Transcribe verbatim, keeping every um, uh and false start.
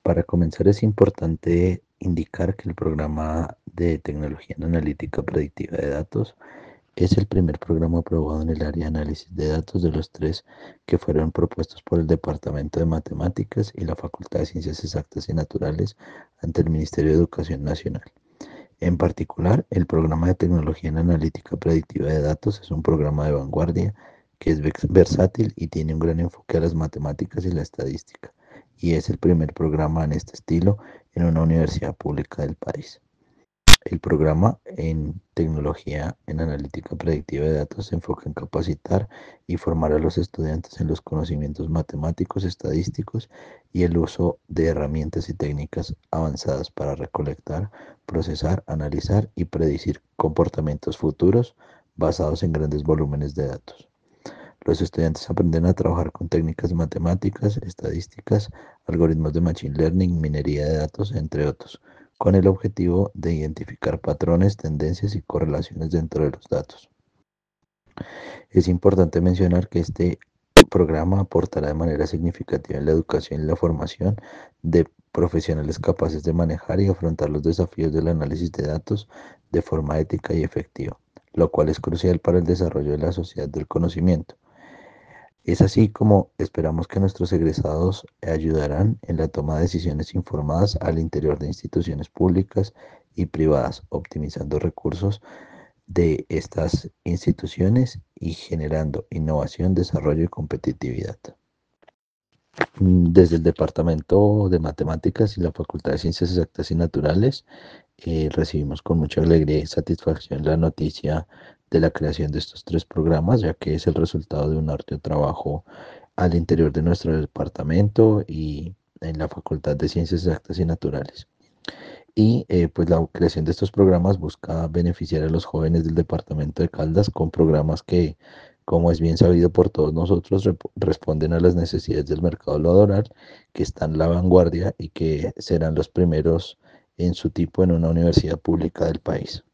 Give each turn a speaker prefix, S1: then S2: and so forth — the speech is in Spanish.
S1: Para comenzar es importante indicar que el programa de tecnología en analítica predictiva de datos es el primer programa aprobado en el área de análisis de datos de los tres que fueron propuestos por el Departamento de Matemáticas y la Facultad de Ciencias Exactas y Naturales ante el Ministerio de Educación Nacional. En particular, el programa de tecnología en analítica predictiva de datos es un programa de vanguardia que es versátil y tiene un gran enfoque a las matemáticas y la estadística, y es el primer programa en este estilo en una universidad pública del país. El programa en tecnología en analítica predictiva de datos se enfoca en capacitar y formar a los estudiantes en los conocimientos matemáticos, estadísticos y el uso de herramientas y técnicas avanzadas para recolectar, procesar, analizar y predecir comportamientos futuros basados en grandes volúmenes de datos. Los estudiantes aprenden a trabajar con técnicas matemáticas, estadísticas, algoritmos de machine learning, minería de datos, entre otros, con el objetivo de identificar patrones, tendencias y correlaciones dentro de los datos. Es importante mencionar que este programa aportará de manera significativa en la educación y la formación de profesionales capaces de manejar y afrontar los desafíos del análisis de datos de forma ética y efectiva, lo cual es crucial para el desarrollo de la sociedad del conocimiento. Es así como esperamos que nuestros egresados ayudarán en la toma de decisiones informadas al interior de instituciones públicas y privadas, optimizando recursos de estas instituciones y generando innovación, desarrollo y competitividad. Desde el Departamento de Matemáticas y la Facultad de Ciencias Exactas y Naturales, eh, recibimos con mucha alegría y satisfacción la noticia de la creación de estos tres programas, ya que es el resultado de un arduo trabajo al interior de nuestro departamento y en la Facultad de Ciencias Exactas y Naturales. Y eh, pues la creación de estos programas busca beneficiar a los jóvenes del departamento de Caldas con programas que, como es bien sabido por todos nosotros, responden a las necesidades del mercado laboral, que están en la vanguardia y que serán los primeros en su tipo en una universidad pública del país.